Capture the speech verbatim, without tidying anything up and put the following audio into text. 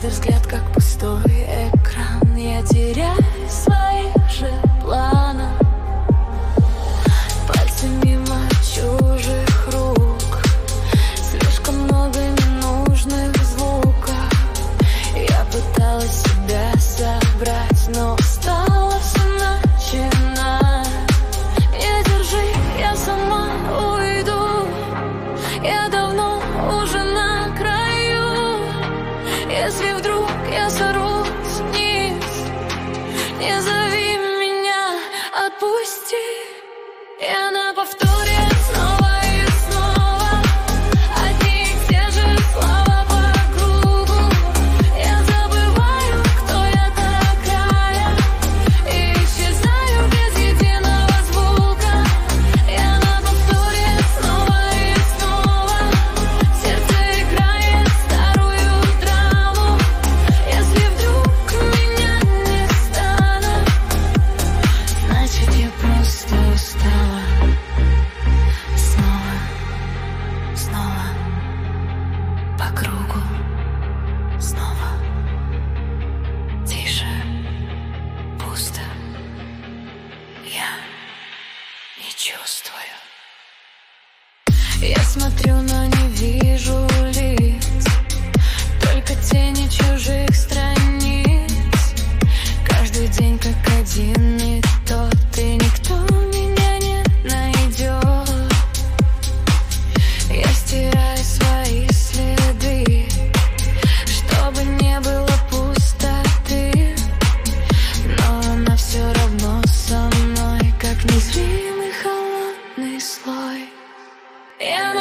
взгляд, как пустой экран. Я теряю своих же планов. Пальцы мимо чужих рук. Слишком много ненужных звуков. Я пыталась себя собрать, но стало все начинать. Не держи, я сама уйду. Я давно уже на краю. Если вдруг я сорвусь вниз, не зови меня, отпусти. Я на повторе снова и снова. Одни и те же слова по кругу. Я забываю, кто я такая, и исчезаю без единого звука. Я на повторе снова и снова. Сердце играет старую драму. Если вдруг меня не станет, значит я просто устала. Снова, снова по кругу. Снова тише, пусто. Я не чувствую. Я смотрю, но не вижу лиц, только тени чужих страниц. Каждый день как один и тот, и никто меня не найдет. Я стираю свои следы, чтобы не было пустоты, но она все равно со мной, как незримый холодный слой. Я